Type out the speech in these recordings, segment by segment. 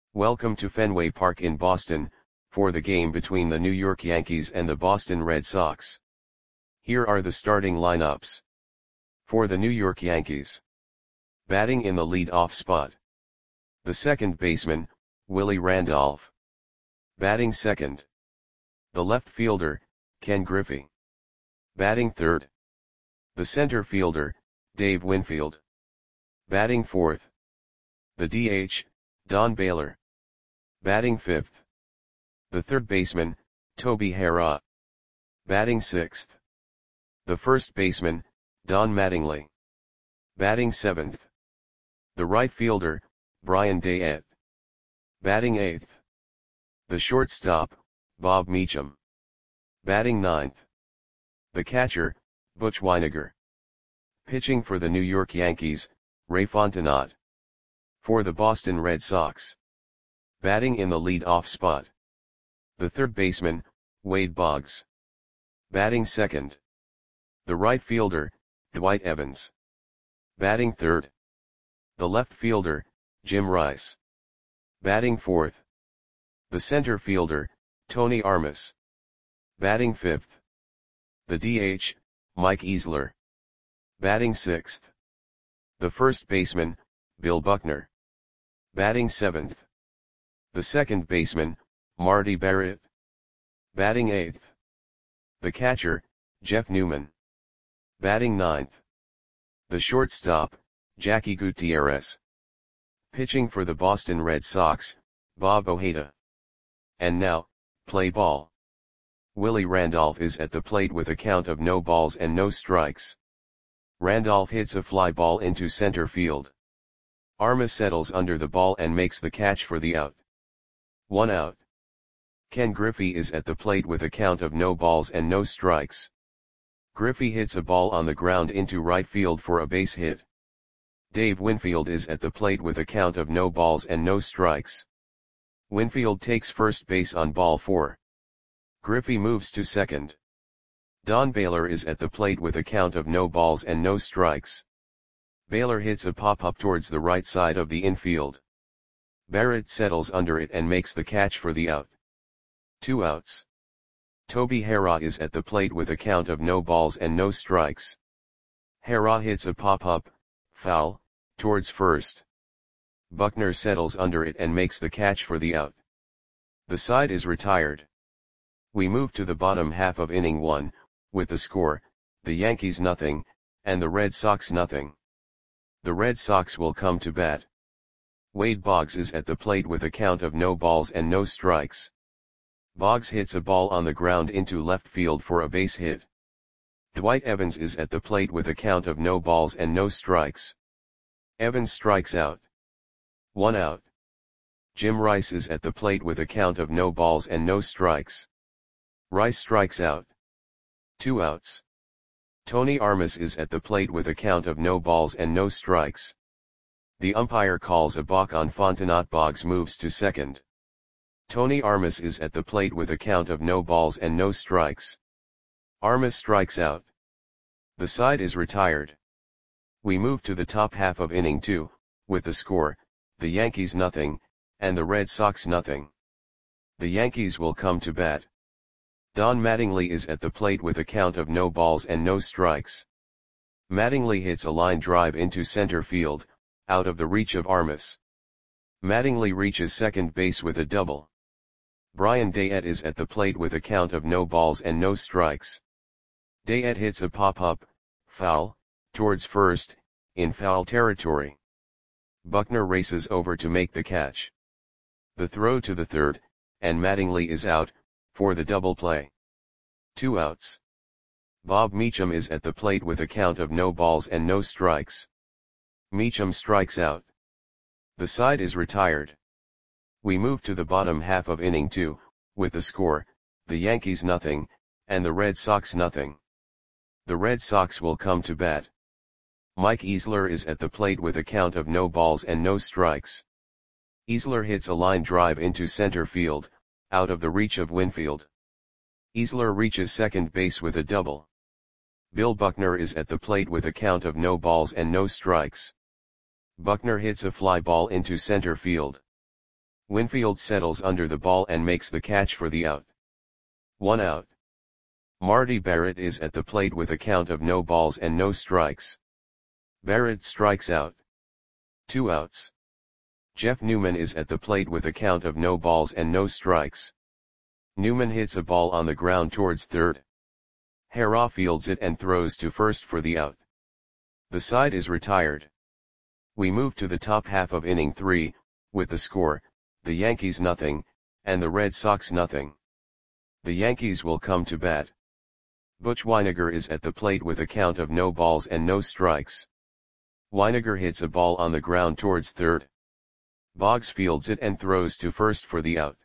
Welcome to Fenway Park in Boston, for the game between the New York Yankees and the Boston Red Sox. Here are the starting lineups. For the New York Yankees. Batting in the lead-off spot. The second baseman, Willie Randolph. Batting second. The left fielder, Ken Griffey. Batting third. The center fielder, Dave Winfield. Batting fourth. The DH, Don Baylor. Batting fifth. The third baseman, Toby Harrah. Batting sixth. The first baseman, Don Mattingly. Batting seventh. The right fielder, Brian Dayette. Batting eighth. The shortstop, Bob Meacham. Batting ninth. The catcher, Butch Wynegar. Pitching for the New York Yankees, Ray Fontenot. For the Boston Red Sox. Batting in the lead-off spot. The third baseman, Wade Boggs. Batting second. The right fielder, Dwight Evans. Batting third. The left fielder, Jim Rice. Batting fourth. The center fielder, Tony Armas. Batting fifth. The DH, Mike Easler. Batting sixth. The first baseman, Bill Buckner. Batting seventh. The second baseman, Marty Barrett. Batting eighth. The catcher, Jeff Newman. Batting ninth. The shortstop, Jackie Gutierrez. Pitching for the Boston Red Sox, Bob Ojeda. And now, play ball. Willie Randolph is at the plate with a count of no balls and no strikes. Randolph hits a fly ball into center field. Armas settles under the ball and makes the catch for the out. 1 out. Ken Griffey is at the plate with a count of no balls and no strikes. Griffey hits a ball on the ground into right field for a base hit. Dave Winfield is at the plate with a count of no balls and no strikes. Winfield takes first base on ball 4. Griffey moves to second. Don Baylor is at the plate with a count of no balls and no strikes. Baylor hits a pop-up towards the right side of the infield. Barrett settles under it and makes the catch for the out. 2 outs. Toby Harrah is at the plate with a count of no balls and no strikes. Harrah hits a pop-up, foul, towards first. Buckner settles under it and makes the catch for the out. The side is retired. We move to the bottom half of inning 1, with the score, the Yankees nothing, and the Red Sox nothing. The Red Sox will come to bat. Wade Boggs is at the plate with a count of no balls and no strikes. Boggs hits a ball on the ground into left field for a base hit. Dwight Evans is at the plate with a count of no balls and no strikes. Evans strikes out. 1 out. Jim Rice is at the plate with a count of no balls and no strikes. Rice strikes out. 2 outs. Tony Armas is at the plate with a count of no balls and no strikes. The umpire calls a balk on Fontenot. Boggs moves to second. Tony Armas is at the plate with a count of no balls and no strikes. Armas strikes out. The side is retired. We move to the top half of inning 2, with the score, the Yankees nothing, and the Red Sox nothing. The Yankees will come to bat. Don Mattingly is at the plate with a count of no balls and no strikes. Mattingly hits a line drive into center field, out of the reach of Armas. Mattingly reaches second base with a double. Brian Dayette is at the plate with a count of no balls and no strikes. Dayette hits a pop-up, foul, towards first, in foul territory. Buckner races over to make the catch. The throw to the third, and Mattingly is out, for the double play. 2 outs. Bob Meacham is at the plate with a count of no balls and no strikes. Meacham strikes out. The side is retired. We move to the bottom half of inning 2, with the score, the Yankees nothing, and the Red Sox nothing. The Red Sox will come to bat. Mike Easler is at the plate with a count of no balls and no strikes. Easler hits a line drive into center field, out of the reach of Winfield. Easler reaches second base with a double. Bill Buckner is at the plate with a count of no balls and no strikes. Buckner hits a fly ball into center field. Winfield settles under the ball and makes the catch for the out. 1 out. Marty Barrett is at the plate with a count of no balls and no strikes. Barrett strikes out. 2 outs. Jeff Newman is at the plate with a count of no balls and no strikes. Newman hits a ball on the ground towards third. Harrah fields it and throws to first for the out. The side is retired. We move to the top half of inning 3, with the score, the Yankees nothing, and the Red Sox nothing. The Yankees will come to bat. Butch Wynegar is at the plate with a count of no balls and no strikes. Wynegar hits a ball on the ground towards third. Boggs fields it and throws to first for the out.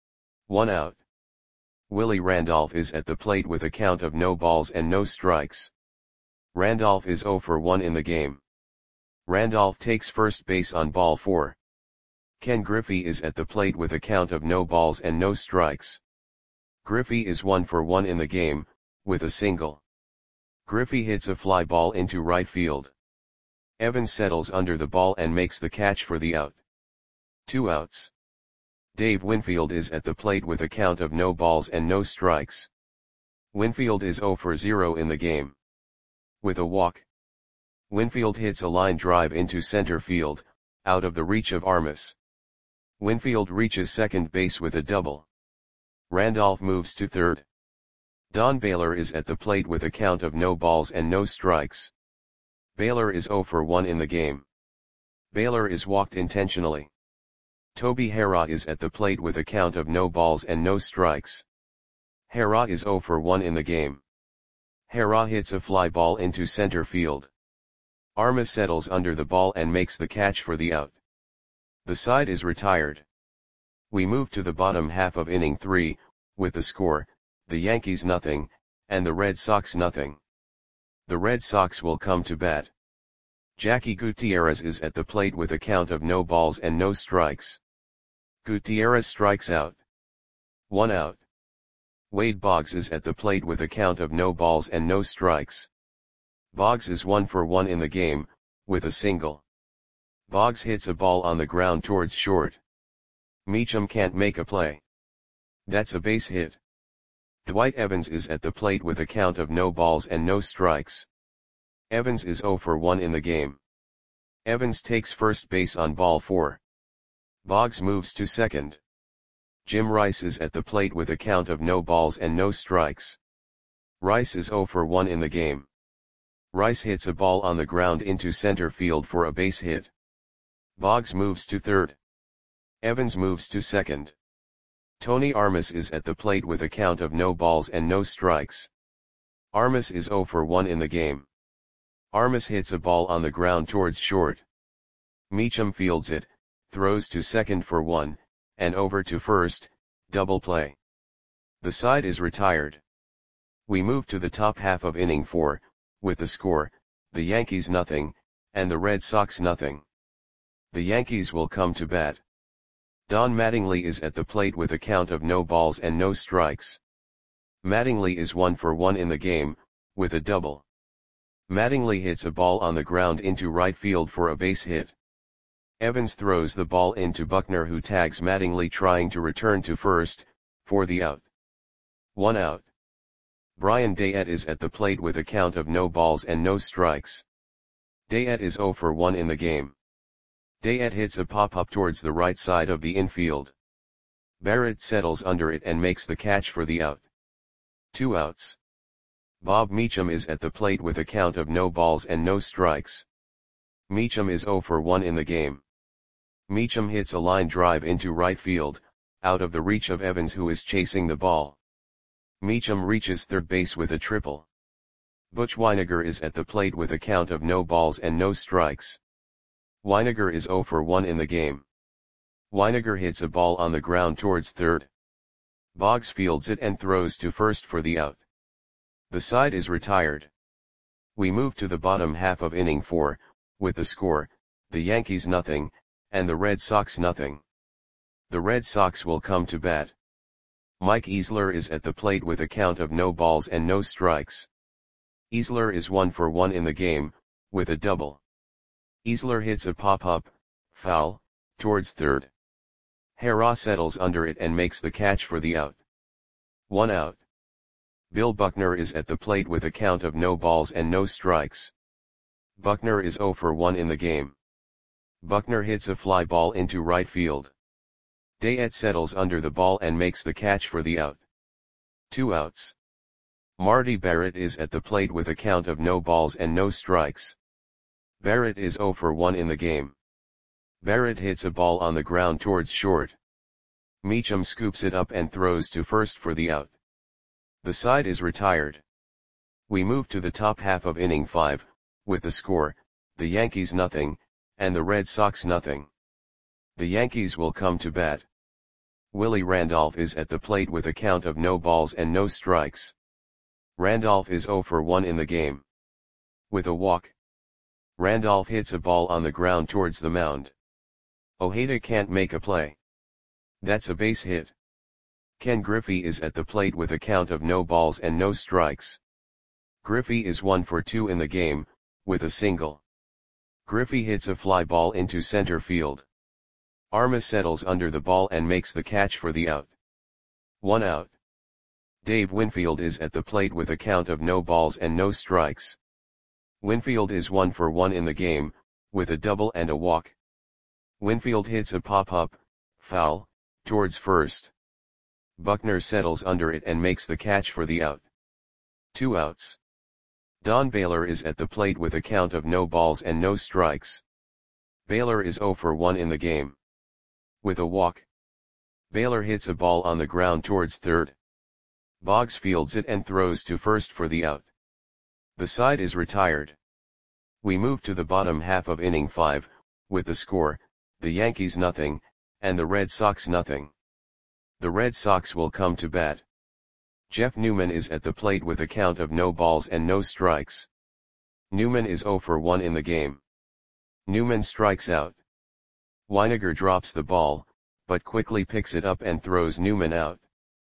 1 out. Willie Randolph is at the plate with a count of no balls and no strikes. Randolph is 0 for 1 in the game. Randolph takes first base on ball 4. Ken Griffey is at the plate with a count of no balls and no strikes. Griffey is 1 for 1 in the game, with a single. Griffey hits a fly ball into right field. Evans settles under the ball and makes the catch for the out. 2 outs. Dave Winfield is at the plate with a count of no balls and no strikes. Winfield is 0 for 0 in the game. With a walk. Winfield hits a line drive into center field, out of the reach of Armas. Winfield reaches second base with a double. Randolph moves to third. Don Baylor is at the plate with a count of no balls and no strikes. Baylor is 0 for 1 in the game. Baylor is walked intentionally. Toby Harrah is at the plate with a count of no balls and no strikes. Harrah is 0 for 1 in the game. Harrah hits a fly ball into center field. Armas settles under the ball and makes the catch for the out. The side is retired. We move to the bottom half of inning 3, with the score, the Yankees nothing, and the Red Sox nothing. The Red Sox will come to bat. Jackie Gutierrez is at the plate with a count of no balls and no strikes. Gutierrez strikes out. 1 out. Wade Boggs is at the plate with a count of no balls and no strikes. Boggs is 1 for 1 in the game, with a single. Boggs hits a ball on the ground towards short. Meacham can't make a play. That's a base hit. Dwight Evans is at the plate with a count of no balls and no strikes. Evans is 0 for 1 in the game. Evans takes first base on ball 4. Boggs moves to second. Jim Rice is at the plate with a count of no balls and no strikes. Rice is 0 for 1 in the game. Rice hits a ball on the ground into center field for a base hit. Boggs moves to third. Evans moves to second. Tony Armas is at the plate with a count of no balls and no strikes. Armas is 0 for 1 in the game. Armas hits a ball on the ground towards short. Meacham fields it, throws to second for 1, and over to first, double play. The side is retired. We move to the top half of inning 4, with the score, the Yankees nothing, and the Red Sox nothing. The Yankees will come to bat. Don Mattingly is at the plate with a count of no balls and no strikes. Mattingly is 1 for 1 in the game, with a double. Mattingly hits a ball on the ground into right field for a base hit. Evans throws the ball into Buckner, who tags Mattingly trying to return to first, for the out. 1 out. Brian Dayette is at the plate with a count of no balls and no strikes. Dayette is 0 for 1 in the game. Dayette hits a pop-up towards the right side of the infield. Barrett settles under it and makes the catch for the out. 2 outs. Bob Meacham is at the plate with a count of no balls and no strikes. Meacham is 0 for 1 in the game. Meacham hits a line drive into right field, out of the reach of Evans, who is chasing the ball. Meacham reaches third base with a triple. Butch Wynegar is at the plate with a count of no balls and no strikes. Wynegar is 0 for 1 in the game. Wynegar hits a ball on the ground towards third. Boggs fields it and throws to first for the out. The side is retired. We move to the bottom half of inning 4, with the score, the Yankees nothing, and the Red Sox nothing. The Red Sox will come to bat. Mike Easler is at the plate with a count of no balls and no strikes. Easler is 1 for 1 in the game, with a double. Easler hits a pop-up, foul, towards third. Hara settles under it and makes the catch for the out. 1 out. Bill Buckner is at the plate with a count of no balls and no strikes. Buckner is 0 for 1 in the game. Buckner hits a fly ball into right field. Dayette settles under the ball and makes the catch for the out. 2 outs. Marty Barrett is at the plate with a count of no balls and no strikes. Barrett is 0 for 1 in the game. Barrett hits a ball on the ground towards short. Meacham scoops it up and throws to first for the out. The side is retired. We move to the top half of inning 5, with the score, the Yankees nothing, and the Red Sox nothing. The Yankees will come to bat. Willie Randolph is at the plate with a count of no balls and no strikes. Randolph is 0 for 1 in the game. With a walk. Randolph hits a ball on the ground towards the mound. Ojeda can't make a play. That's a base hit. Ken Griffey is at the plate with a count of no balls and no strikes. Griffey is 1 for 2 in the game, with a single. Griffey hits a fly ball into center field. Armas settles under the ball and makes the catch for the out. 1 out. Dave Winfield is at the plate with a count of no balls and no strikes. Winfield is 1 for 1 in the game, with a double and a walk. Winfield hits a pop-up, foul, towards first. Buckner settles under it and makes the catch for the out. 2 outs. Don Baylor is at the plate with a count of no balls and no strikes. Baylor is 0 for 1 in the game. With a walk. Baylor hits a ball on the ground towards third. Boggs fields it and throws to first for the out. The side is retired. We move to the bottom half of inning 5, with the score, the Yankees nothing, and the Red Sox nothing. The Red Sox will come to bat. Jeff Newman is at the plate with a count of no balls and no strikes. Newman is 0 for 1 in the game. Newman strikes out. Weiniger drops the ball, but quickly picks it up and throws Newman out.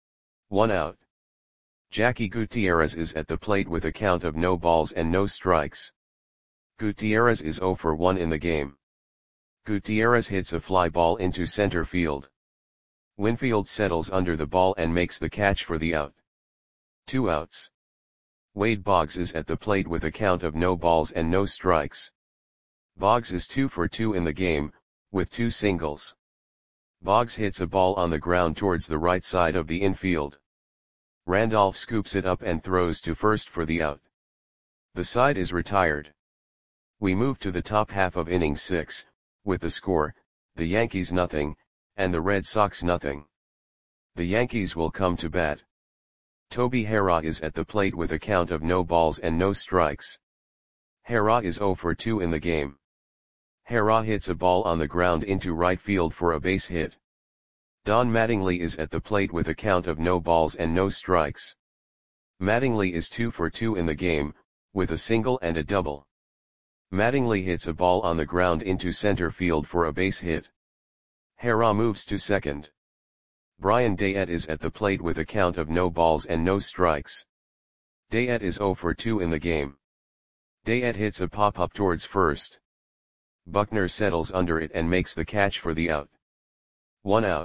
1 out. Jackie Gutierrez is at the plate with a count of no balls and no strikes. Gutierrez is 0 for 1 in the game. Gutierrez hits a fly ball into center field. Winfield settles under the ball and makes the catch for the out. 2 outs. Wade Boggs is at the plate with a count of no balls and no strikes. Boggs is 2 for 2 in the game, with 2 singles. Boggs hits a ball on the ground towards the right side of the infield. Randolph scoops it up and throws to first for the out. The side is retired. We move to the top half of inning 6, with the score, the Yankees nothing, and the Red Sox nothing. The Yankees will come to bat. Toby Hara is at the plate with a count of no balls and no strikes. Hara is 0 for 2 in the game. Hara hits a ball on the ground into right field for a base hit. Don Mattingly is at the plate with a count of no balls and no strikes. Mattingly is 2 for 2 in the game, with a single and a double. Mattingly hits a ball on the ground into center field for a base hit. Hara moves to second. Brian Dayette is at the plate with a count of no balls and no strikes. Dayette is 0 for 2 in the game. Dayette hits a pop-up towards first. Buckner settles under it and makes the catch for the out. 1 out.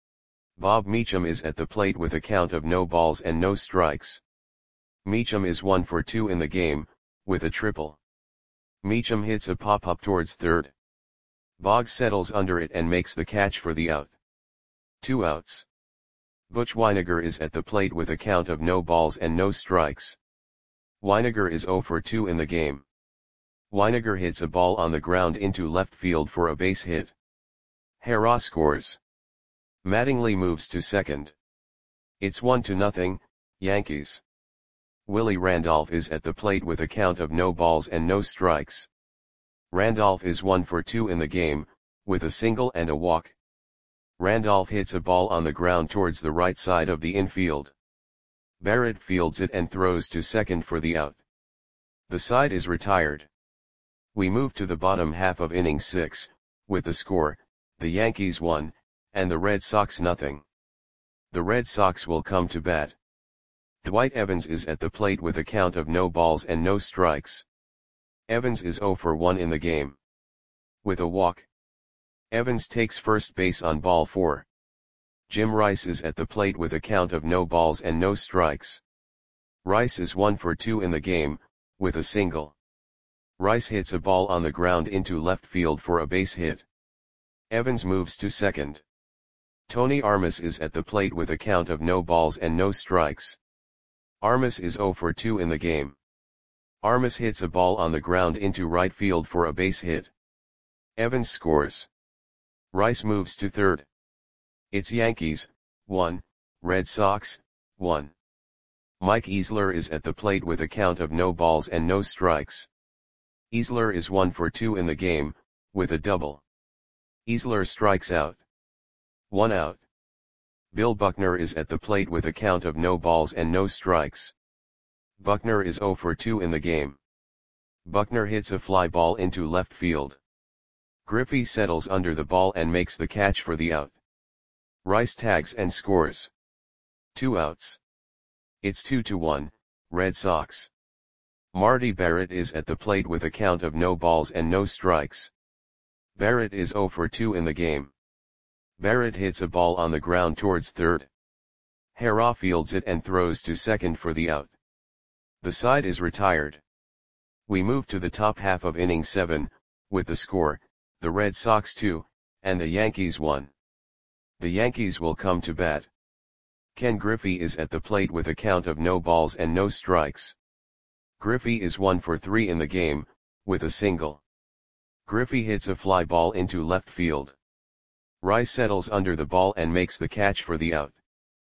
Bob Meacham is at the plate with a count of no balls and no strikes. Meacham is 1 for 2 in the game, with a triple. Meacham hits a pop-up towards third. Boggs settles under it and makes the catch for the out. 2 outs. Butch Weiniger is at the plate with a count of no balls and no strikes. Weiniger is 0 for 2 in the game. Weiniger hits a ball on the ground into left field for a base hit. Hara scores. Mattingly moves to second. It's 1-0, Yankees. Willie Randolph is at the plate with a count of no balls and no strikes. Randolph is 1 for 2 in the game, with a single and a walk. Randolph hits a ball on the ground towards the right side of the infield. Barrett fields it and throws to second for the out. The side is retired. We move to the bottom half of inning 6, with the score, the Yankees 1, and the Red Sox nothing. The Red Sox will come to bat. Dwight Evans is at the plate with a count of no balls and no strikes. Evans is 0 for 1 in the game. With a walk. Evans takes first base on ball 4. Jim Rice is at the plate with a count of no balls and no strikes. Rice is 1 for 2 in the game, with a single. Rice hits a ball on the ground into left field for a base hit. Evans moves to second. Tony Armas is at the plate with a count of no balls and no strikes. Armas is 0 for 2 in the game. Armas hits a ball on the ground into right field for a base hit. Evans scores. Rice moves to third. It's Yankees, 1, Red Sox, 1. Mike Easler is at the plate with a count of no balls and no strikes. Easler is 1 for 2 in the game, with a double. Easler strikes out. 1 out. Bill Buckner is at the plate with a count of no balls and no strikes. Buckner is 0 for 2 in the game. Buckner hits a fly ball into left field. Griffey settles under the ball and makes the catch for the out. Rice tags and scores. 2 outs. It's 2-1, Red Sox. Marty Barrett is at the plate with a count of no balls and no strikes. Barrett is 0 for 2 in the game. Barrett hits a ball on the ground towards third. Hera fields it and throws to second for the out. The side is retired. We move to the top half of inning 7, with the score, the Red Sox 2, and the Yankees 1. The Yankees will come to bat. Ken Griffey is at the plate with a count of no balls and no strikes. Griffey is 1 for 3 in the game, with a single. Griffey hits a fly ball into left field. Rice settles under the ball and makes the catch for the out.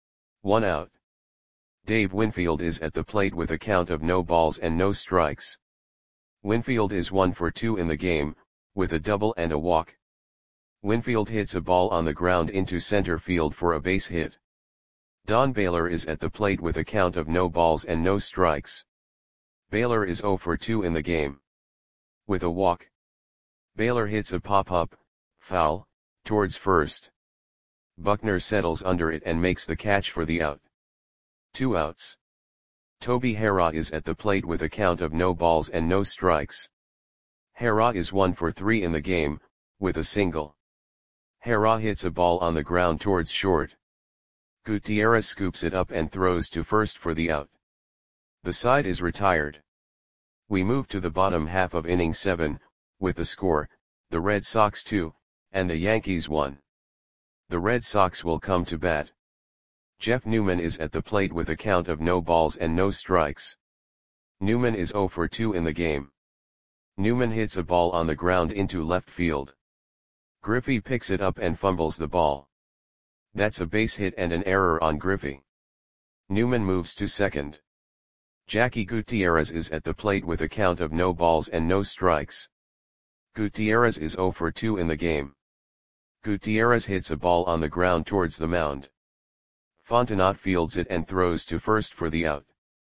1 out. Dave Winfield is at the plate with a count of no balls and no strikes. Winfield is 1 for 2 in the game, with a double and a walk. Winfield hits a ball on the ground into center field for a base hit. Don Baylor is at the plate with a count of no balls and no strikes. Baylor is 0 for 2 in the game. With a walk. Baylor hits a pop-up, foul, towards first. Buckner settles under it and makes the catch for the out. 2 outs. Toby Hera is at the plate with a count of no balls and no strikes. Hera is 1 for 3 in the game, with a single. Hera hits a ball on the ground towards short. Gutierrez scoops it up and throws to first for the out. The side is retired. We move to the bottom half of inning 7, with the score, the Red Sox 2, and the Yankees 1. The Red Sox will come to bat. Jeff Newman is at the plate with a count of no balls and no strikes. Newman is 0 for 2 in the game. Newman hits a ball on the ground into left field. Griffey picks it up and fumbles the ball. That's a base hit and an error on Griffey. Newman moves to second. Jackie Gutierrez is at the plate with a count of no balls and no strikes. Gutierrez is 0 for 2 in the game. Gutierrez hits a ball on the ground towards the mound. Fontenot fields it and throws to first for the out.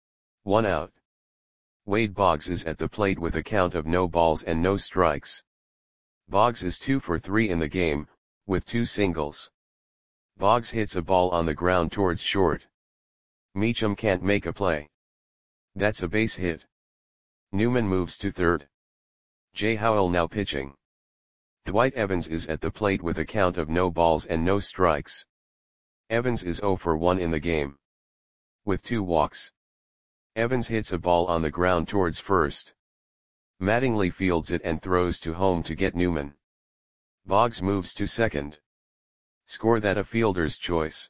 1 out. Wade Boggs is at the plate with a count of no balls and no strikes. Boggs is 2 for 3 in the game, with 2 singles. Boggs hits a ball on the ground towards short. Meacham can't make a play. That's a base hit. Newman moves to third. Jay Howell now pitching. Dwight Evans is at the plate with a count of no balls and no strikes. Evans is 0 for 1 in the game. With 2 walks. Evans hits a ball on the ground towards first. Mattingly fields it and throws to home to get Newman. Boggs moves to second. Score that a fielder's choice.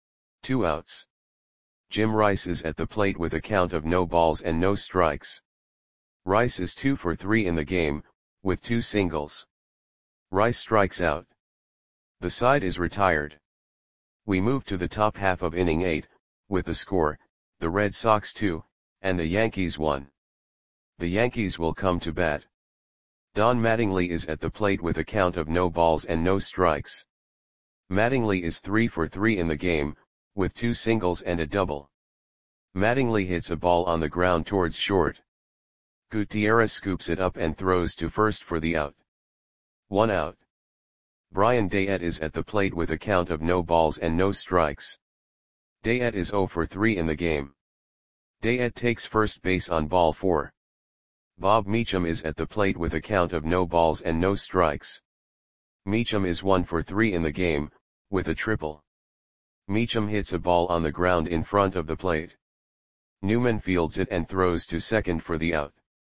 2 outs. Jim Rice is at the plate with a count of no balls and no strikes. Rice is 2 for 3 in the game, with 2 singles. Rice strikes out. The side is retired. We move to the top half of inning 8, with the score, the Red Sox 2, and the Yankees 1. The Yankees will come to bat. Don Mattingly is at the plate with a count of no balls and no strikes. Mattingly is 3 for 3 in the game, with 2 singles and a double. Mattingly hits a ball on the ground towards short. Gutierrez scoops it up and throws to first for the out. 1 out. Brian Dayette is at the plate with a count of no balls and no strikes. Dayette is 0 for 3 in the game. Dayette takes first base on ball 4. Bob Meacham is at the plate with a count of no balls and no strikes. Meacham is 1 for 3 in the game, with a triple. Meacham hits a ball on the ground in front of the plate. Newman fields it and throws to second for the out.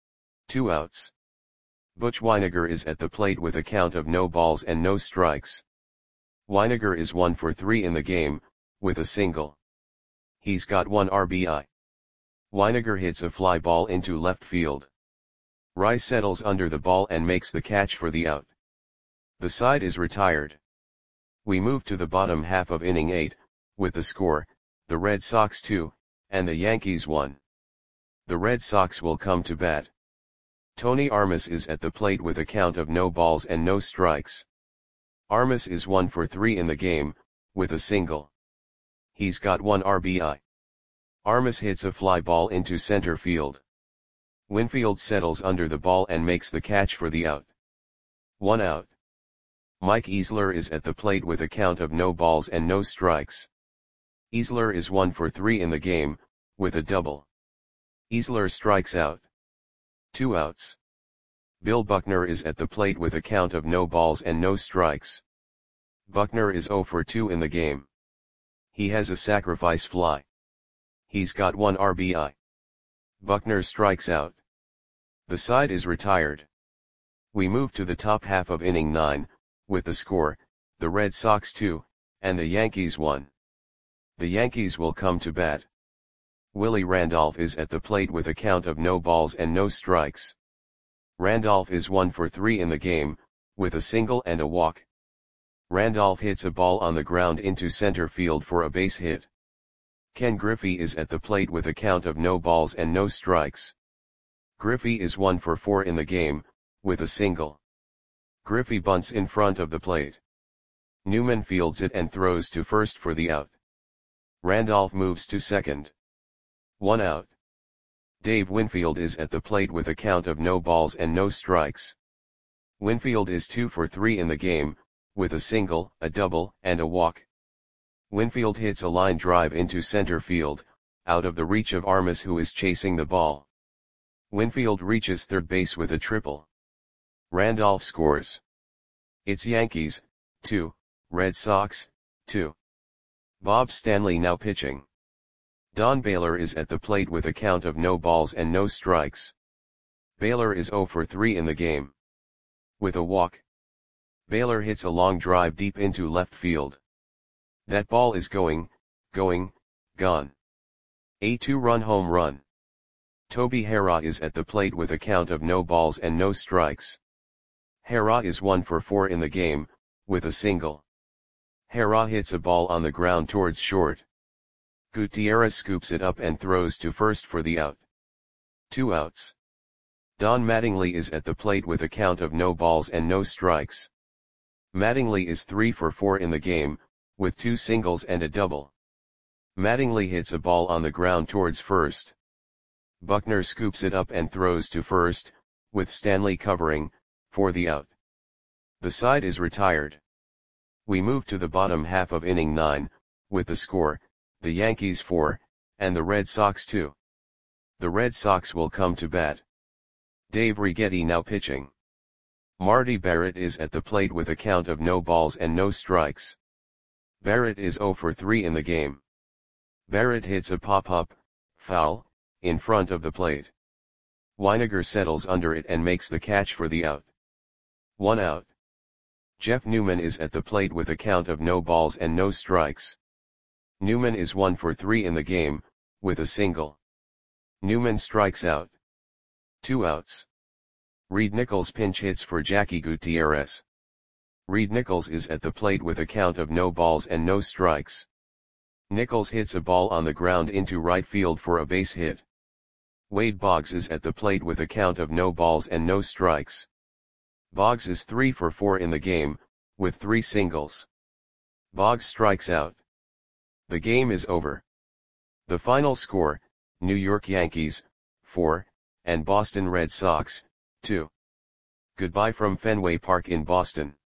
2 outs. Butch Wynegar is at the plate with a count of no balls and no strikes. Wynegar is 1 for 3 in the game, with a single. He's got 1 RBI. Wynegar hits a fly ball into left field. Rice settles under the ball and makes the catch for the out. The side is retired. We move to the bottom half of inning 8, with the score, the Red Sox 2, and the Yankees 1. The Red Sox will come to bat. Tony Armas is at the plate with a count of no balls and no strikes. Armas is 1 for 3 in the game, with a single. He's got 1 RBI. Armas hits a fly ball into center field. Winfield settles under the ball and makes the catch for the out. 1 out. Mike Easler is at the plate with a count of no balls and no strikes. Easler is 1 for 3 in the game, with a double. Easler strikes out. 2 outs. Bill Buckner is at the plate with a count of no balls and no strikes. Buckner is 0 for 2 in the game. He has a sacrifice fly. He's got 1 RBI. Buckner strikes out. The side is retired. We move to the top half of inning 9, with the score, the Red Sox 2, and the Yankees 1. The Yankees will come to bat. Willie Randolph is at the plate with a count of no balls and no strikes. Randolph is 1 for 3 in the game, with a single and a walk. Randolph hits a ball on the ground into center field for a base hit. Ken Griffey is at the plate with a count of no balls and no strikes. Griffey is 1 for 4 in the game, with a single. Griffey bunts in front of the plate. Newman fields it and throws to first for the out. Randolph moves to second. 1 out. Dave Winfield is at the plate with a count of no balls and no strikes. Winfield is 2 for 3 in the game, with a single, a double, and a walk. Winfield hits a line drive into center field, out of the reach of Armas, who is chasing the ball. Winfield reaches third base with a triple. Randolph scores. It's Yankees, 2, Red Sox, 2. Bob Stanley now pitching. Don Baylor is at the plate with a count of no balls and no strikes. Baylor is 0 for 3 in the game. With a walk. Baylor hits a long drive deep into left field. That ball is gone. A 2-run home run. Toby Harrah is at the plate with a count of no balls and no strikes. Harrah is 1 for 4 in the game, with a single. Harrah hits a ball on the ground towards short. Gutierrez scoops it up and throws to first for the out. 2 outs. Don Mattingly is at the plate with a count of no balls and no strikes. Mattingly is 3 for 4 in the game, with 2 singles and a double. Mattingly hits a ball on the ground towards first. Buckner scoops it up and throws to first, with Stanley covering, for the out. The side is retired. We move to the bottom half of inning 9, with the score, the Yankees 4, and the Red Sox 2. The Red Sox will come to bat. Dave Righetti now pitching. Marty Barrett is at the plate with a count of no balls and no strikes. Barrett is 0 for 3 in the game. Barrett hits a pop-up, foul, in front of the plate. Wynegar settles under it and makes the catch for the out. 1 out. Jeff Newman is at the plate with a count of no balls and no strikes. Newman is 1 for 3 in the game, with a single. Newman strikes out. 2 outs. Reed Nichols pinch hits for Jackie Gutierrez. Reed Nichols is at the plate with a count of no balls and no strikes. Nichols hits a ball on the ground into right field for a base hit. Wade Boggs is at the plate with a count of no balls and no strikes. Boggs is 3 for 4 in the game, with 3 singles. Boggs strikes out. The game is over. The final score, New York Yankees, 4, and Boston Red Sox, 2. Goodbye from Fenway Park in Boston.